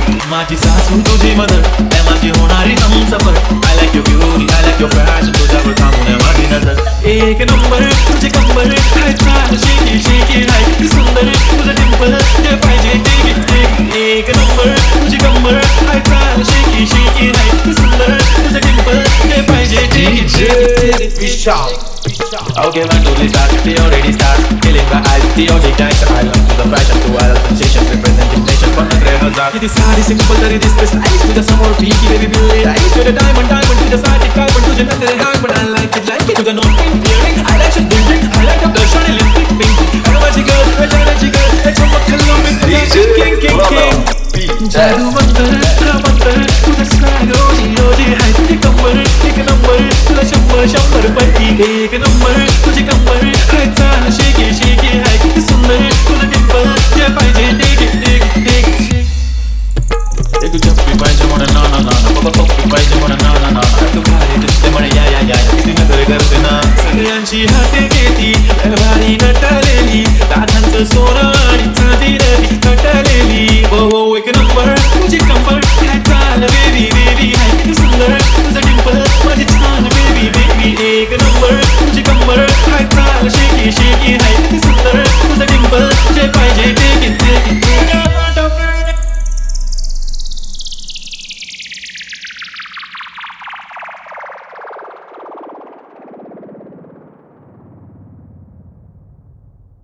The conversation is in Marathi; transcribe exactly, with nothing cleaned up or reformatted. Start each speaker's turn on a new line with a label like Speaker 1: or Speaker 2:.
Speaker 1: माझी सासू तुझी मदर आहे माझी होणारी Humsafar. I like your beauty, I like your fashion, तुझ्यावर थांबून माझी नजर. एक नंबर तुझी कंबर काय छान शेकी शेकी हाय ती सुंदर तुझं डिंपल ते पाहिजे टेकी टेक. एक नंबर तुझी कंबर काय छान शेकी शेकी हाय ती सुंदर तुझं डिंपल ते पाहिजे टेकी टेक.
Speaker 2: Vishal.
Speaker 1: Okay, my to the start, they already start. Killing my eyes, the only gangster. I love to the fashion, to wild sensations, representing nation from the grave hazard. It is hard, it's simple, that it is precise. To the summer, freaky, baby, beauty. I to the diamond, diamond, to the side, it diamond, to the metal, diamond. I like it, like it, to the north, pink, earring. I like it, pink, I like the blush, shiny lipstick, pink. I know magical, I like magical. Like some of the love, it's the king, king, king. जादू मंतर, हा मंतर, तुझा swag, रोजी, रोजी, हाय तुझी कंबर, एक नंबर, तुला शंभर, शंभर पैकी एक नंबर, तुझी कंबर, हाय चाल शेकी, शेकी, हाय किती सुंदर, तुझं डिंपल, जे पाहिजे ते घे.